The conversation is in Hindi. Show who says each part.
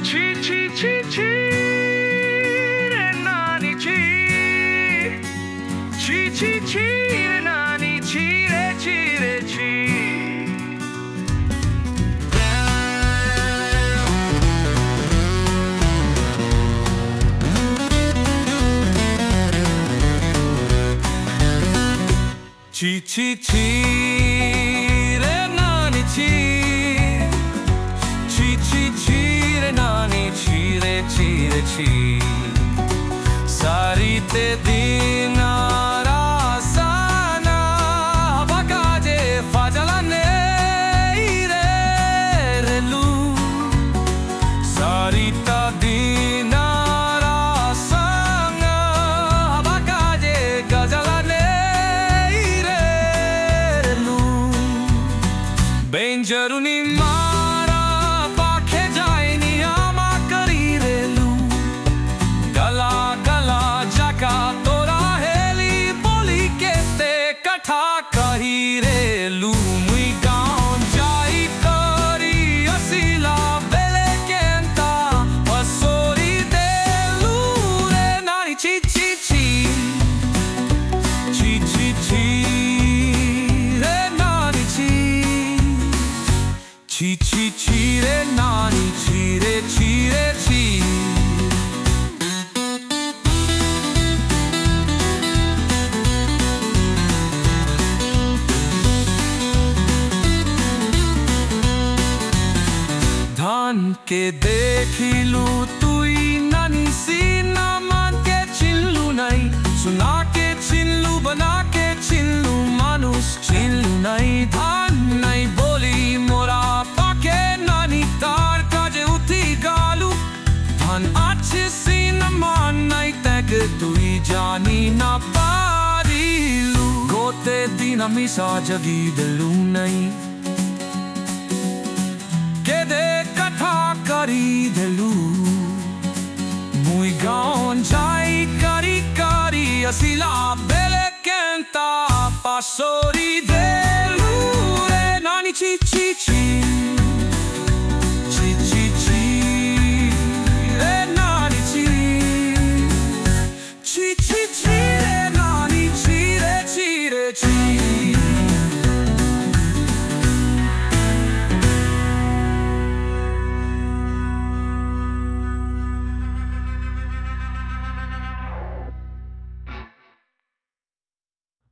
Speaker 1: Chi chi chi chi re nani chi. Chi chi chi re nani chi re chi. Chi chi chi re nani chi. Chi chi chi re nani chi re chi. Sarite dinara sana bagaje fajalane ire relu. Sarita dinara sana bagaje gajalane ire relu. Benjaruni mara paakhe jaini ama kari relu. Gala gala jaka tora heli boli kete katha kahi relu. Mui gaon jai kari asila bele kenta pasori delu re nani chi chi chi. Chi chi chi re nani chi. Chi chi chi re nani chi re chi. धान के देखिलू तुई नानी सी ना मान के चिल्लू नहीं. सुना के चिल्लू बना के चिल्लू मानुस चिल्लू नहीं. धान नहीं बोली मोरा पाके नानी तार काजे उठी गालू. धान अच्छे सी न मान नहीं तक तुई जानी ना पारीलू. गोते दीना मिसा जगी दिलू नहीं. Kede katha kari delu. Mui gaon jai kari asila bele kenta pasori delu re nani chi chi chi. Chi chi chi re nani chi. Chi chi chi re nani chi re chi.